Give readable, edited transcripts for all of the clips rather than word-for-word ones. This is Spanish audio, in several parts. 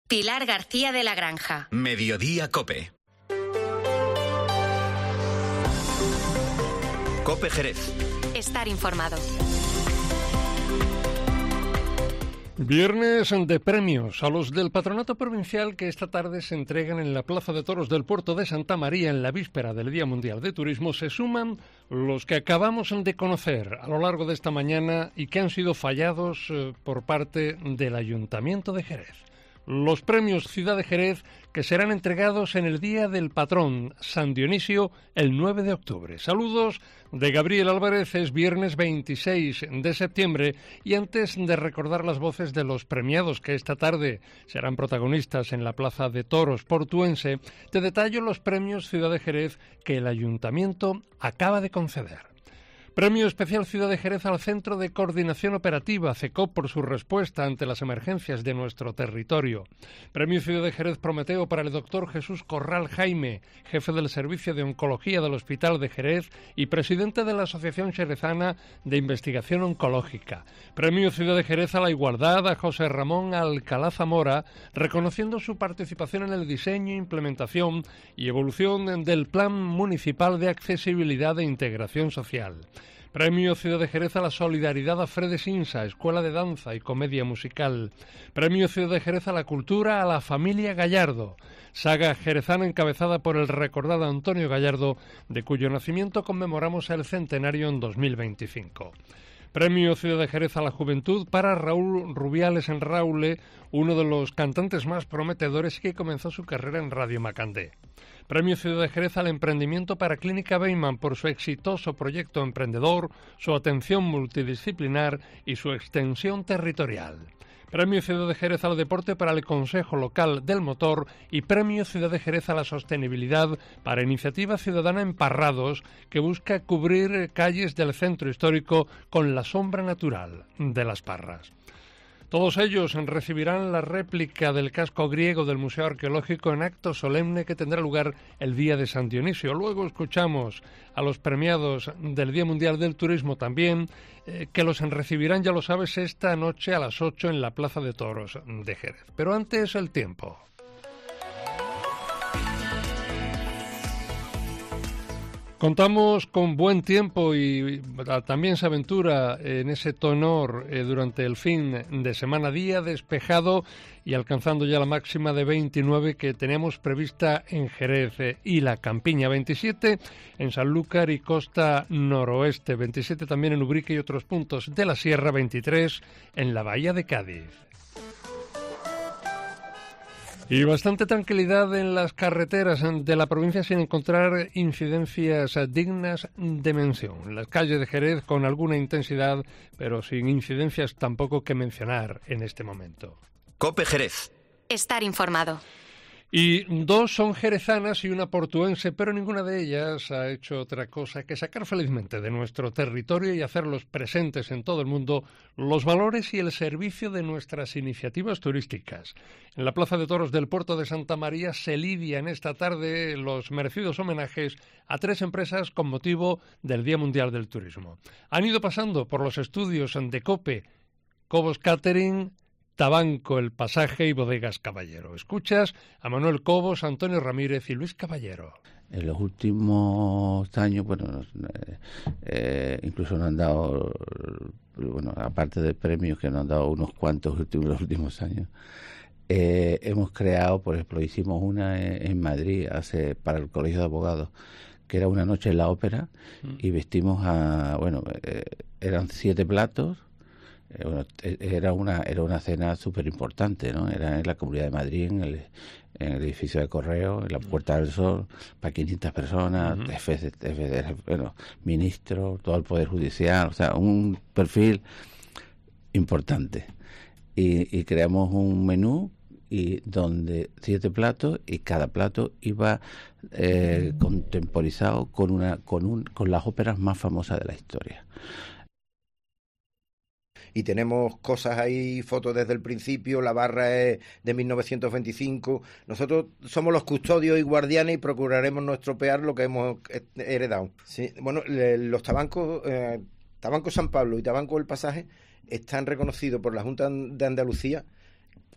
Pilar García de la Granja. Mediodía COPE. COPE Jerez. Estar informado. Viernes de premios a los del Patronato Provincial que esta tarde se entregan en la Plaza de Toros del Puerto de Santa María en la víspera del Día Mundial de Turismo. Se suman los que acabamos de conocer a lo largo de esta mañana y que han sido fallados por parte del Ayuntamiento de Jerez. Los premios Ciudad de Jerez que serán entregados en el Día del Patrón San Dionisio el 9 de octubre. Saludos de Gabriel Álvarez. Es viernes 26 de septiembre y antes de recordar las voces de los premiados que esta tarde serán protagonistas en la Plaza de Toros portuense, te detallo los premios Ciudad de Jerez que el Ayuntamiento acaba de conceder. Premio Especial Ciudad de Jerez al Centro de Coordinación Operativa, CECOP, por su respuesta ante las emergencias de nuestro territorio. Premio Ciudad de Jerez Prometeo para el doctor Jesús Corral Jaime, jefe del Servicio de Oncología del Hospital de Jerez y presidente de la Asociación Jerezana de Investigación Oncológica. Premio Ciudad de Jerez a la Igualdad a José Ramón Alcalá Zamora, reconociendo su participación en el diseño, implementación y evolución del Plan Municipal de Accesibilidad e Integración Social. Premio Ciudad de Jerez a la Solidaridad a Fredes Insa, Escuela de Danza y Comedia Musical. Premio Ciudad de Jerez a la Cultura a la Familia Gallardo. Saga jerezana encabezada por el recordado Antonio Gallardo, de cuyo nacimiento conmemoramos el centenario en 2025. Premio Ciudad de Jerez a la Juventud para Raúl Rubiales Enraule, uno de los cantantes más prometedores que comenzó su carrera en Radio Macandé. Premio Ciudad de Jerez al Emprendimiento para Clínica Beyman por su exitoso proyecto emprendedor, su atención multidisciplinar y su extensión territorial. Premio Ciudad de Jerez al Deporte para el Consejo Local del Motor y Premio Ciudad de Jerez a la Sostenibilidad para Iniciativa Ciudadana en Parrados, que busca cubrir calles del centro histórico con la sombra natural de las parras. Todos ellos recibirán la réplica del casco griego del Museo Arqueológico en acto solemne que tendrá lugar el día de San Dionisio. Luego escuchamos a los premiados del Día Mundial del Turismo también, que los recibirán, ya lo sabes, esta noche a las 8 en la Plaza de Toros de Jerez. Pero antes el tiempo. Contamos con buen tiempo y también se aventura en ese tonor durante el fin de semana, día despejado y alcanzando ya la máxima de 29 que tenemos prevista en Jerez y la Campiña, 27 en Sanlúcar y Costa Noroeste, 27 también en Ubrique y otros puntos de la Sierra, 23 en la Bahía de Cádiz. Y bastante tranquilidad en las carreteras de la provincia sin encontrar incidencias dignas de mención. Las calles de Jerez con alguna intensidad, pero sin incidencias tampoco que mencionar en este momento. COPE Jerez. Estar informado. Y dos son jerezanas y una portuense, pero ninguna de ellas ha hecho otra cosa que sacar felizmente de nuestro territorio y hacerlos presentes en todo el mundo los valores y el servicio de nuestras iniciativas turísticas. En la Plaza de Toros del Puerto de Santa María se lidian esta tarde los merecidos homenajes a 3 empresas con motivo del Día Mundial del Turismo. Han ido pasando por los estudios de COPE, Cobos Catering, Tabanco El Pasaje y Bodegas Caballero. Escuchas a Manuel Cobos, Antonio Ramírez y Luis Caballero. En los últimos años, incluso nos han dado, aparte de premios que nos han dado unos cuantos los últimos años, hemos creado, por ejemplo, hicimos una en Madrid para el Colegio de Abogados, que era una noche en la ópera, y vestimos eran 7 platos. Era una cena súper importante, ¿no? Era en la Comunidad de Madrid, en el edificio de Correo, en la Puerta del Sol, para 500 personas, ministros, todo el Poder Judicial, o sea, un perfil importante. Y creamos un menú donde 7 platos y cada plato iba contemporizado con las óperas más famosas de la historia. Y tenemos cosas ahí, fotos desde el principio, la barra es de 1925. Nosotros somos los custodios y guardianes y procuraremos no estropear lo que hemos heredado. Sí, bueno, los tabancos, Tabanco San Pablo y Tabanco El Pasaje están reconocidos por la Junta de Andalucía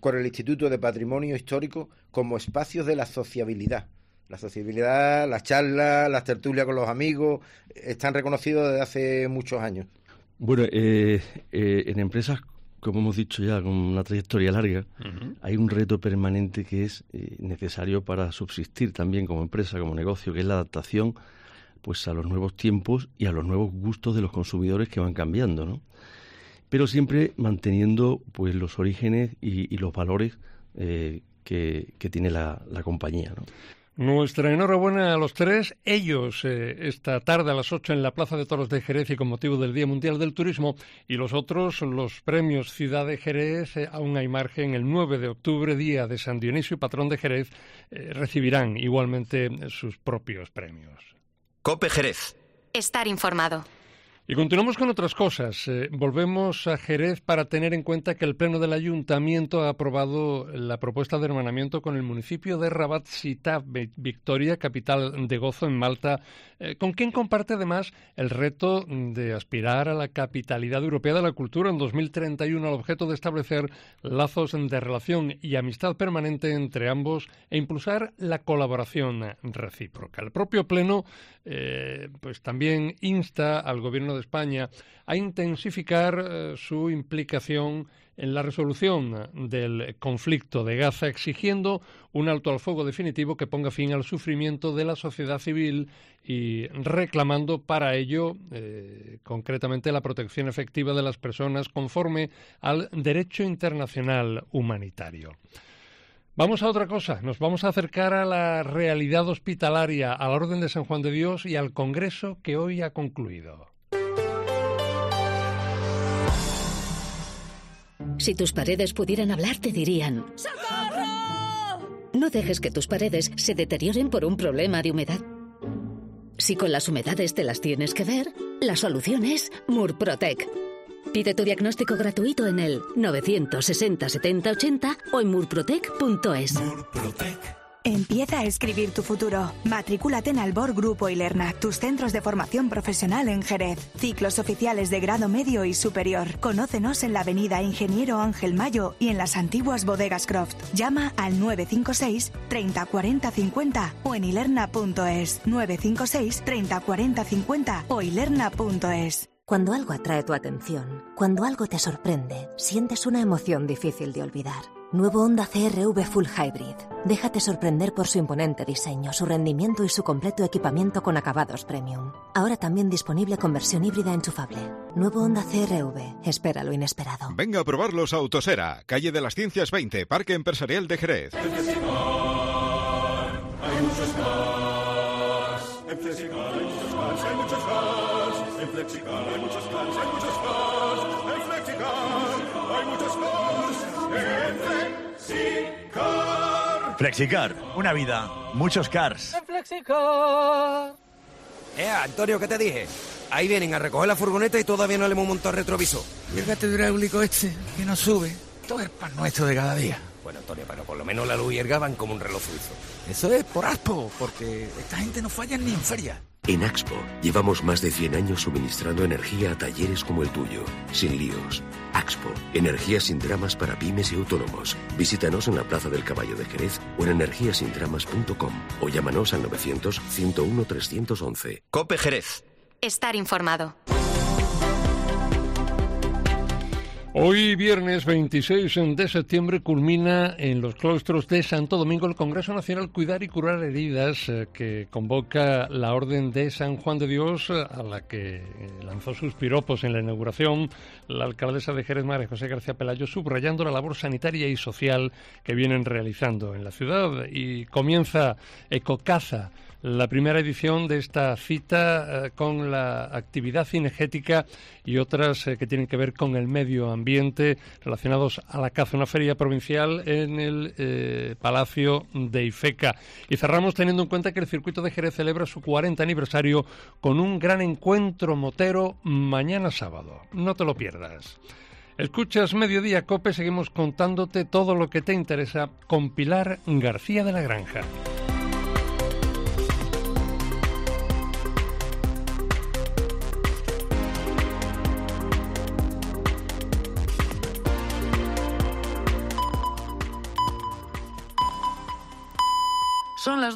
con el Instituto de Patrimonio Histórico como espacios de la sociabilidad. La sociabilidad, las charlas, las tertulias con los amigos, están reconocidos desde hace muchos años. Bueno, en empresas, como hemos dicho ya, con una trayectoria larga, hay un reto permanente que es necesario para subsistir también como empresa, como negocio, que es la adaptación pues a los nuevos tiempos y a los nuevos gustos de los consumidores que van cambiando, ¿no? Pero siempre manteniendo pues los orígenes y los valores que tiene la compañía, ¿no? Nuestra enhorabuena a los tres. Ellos esta tarde a las 8 en la Plaza de Toros de Jerez y con motivo del Día Mundial del Turismo, y los otros, los premios Ciudad de Jerez, aún hay margen. El 9 de octubre, día de San Dionisio, patrón de Jerez, recibirán igualmente sus propios premios. COPE Jerez. Estar informado. Y continuamos con otras cosas. Volvemos a Jerez para tener en cuenta que el Pleno del Ayuntamiento ha aprobado la propuesta de hermanamiento con el municipio de Rabat Sitaf Victoria, capital de Gozo en Malta, con quien comparte además el reto de aspirar a la capitalidad europea de la cultura en 2031, al objeto de establecer lazos de relación y amistad permanente entre ambos e impulsar la colaboración recíproca. El propio Pleno pues también insta al Gobierno de España a intensificar su implicación en la resolución del conflicto de Gaza, exigiendo un alto al fuego definitivo que ponga fin al sufrimiento de la sociedad civil y reclamando para ello concretamente la protección efectiva de las personas conforme al derecho internacional humanitario. Vamos a otra cosa, nos vamos a acercar a la realidad hospitalaria, a la Orden de San Juan de Dios y al Congreso que hoy ha concluido. Si tus paredes pudieran hablar, te dirían: ¡socorro! No dejes que tus paredes se deterioren por un problema de humedad. Si con las humedades te las tienes que ver, la solución es Murprotec. Pide tu diagnóstico gratuito en el 960 70 80 o en murprotec.es. Empieza a escribir tu futuro. Matrículate en Albor Grupo y Lerna, tus centros de formación profesional en Jerez. Ciclos oficiales de grado medio y superior. Conócenos en la avenida Ingeniero Ángel Mayo y en las antiguas bodegas Croft. Llama al 956 30 40 50 o en ilerna.es. 956 30 40 50 o ilerna.es. Cuando algo atrae tu atención, cuando algo te sorprende, sientes una emoción difícil de olvidar. Nuevo Honda CR-V Full Hybrid. Déjate sorprender por su imponente diseño, su rendimiento y su completo equipamiento con acabados premium. Ahora también disponible con versión híbrida enchufable. Nuevo Honda CR-V. Espera lo inesperado. Venga a probarlos a Autosera, calle de las Ciencias 20, Parque Empresarial de Jerez. Hay muchos cars. En Flexicar hay muchos cars, hay muchos cars. En Flexicar hay muchos cars, hay muchos cars. En Flexicar hay muchos cars. En Flexicar. Flexicar, una vida, muchos cars. En Flexicar. Antonio, ¿qué te dije? Ahí vienen a recoger la furgoneta y todavía no le hemos montado el retrovisor. Y el gato hidráulico este, que no sube. Todo es pan nuestro de cada día. Bueno, Antonio, pero por lo menos la luz y el gas van como un reloj suizo. Eso es por Axpo, porque esta gente no falla ni en feria. En Axpo llevamos más de 100 años suministrando energía a talleres como el tuyo, sin líos. Axpo, energía sin dramas para pymes y autónomos. Visítanos en la Plaza del Caballo de Jerez o en energiasindramas.com o llámanos al 900-101-311. COPE Jerez. Estar informado. Hoy, viernes 26 de septiembre, culmina en los claustros de Santo Domingo el Congreso Nacional Cuidar y Curar Heridas que convoca la Orden de San Juan de Dios, a la que lanzó sus piropos en la inauguración la alcaldesa de Jerez, María José García Pelayo, subrayando la labor sanitaria y social que vienen realizando en la ciudad. Y comienza Ecocaza, la primera edición de esta cita con la actividad cinegética y otras que tienen que ver con el medio ambiente relacionados a la caza, una feria provincial en el Palacio de Ifeca. Y cerramos teniendo en cuenta que el Circuito de Jerez celebra su 40 aniversario con un gran encuentro motero mañana sábado. No te lo pierdas. Escuchas Mediodía Cope, seguimos contándote todo lo que te interesa con Pilar García de la Granja. Son las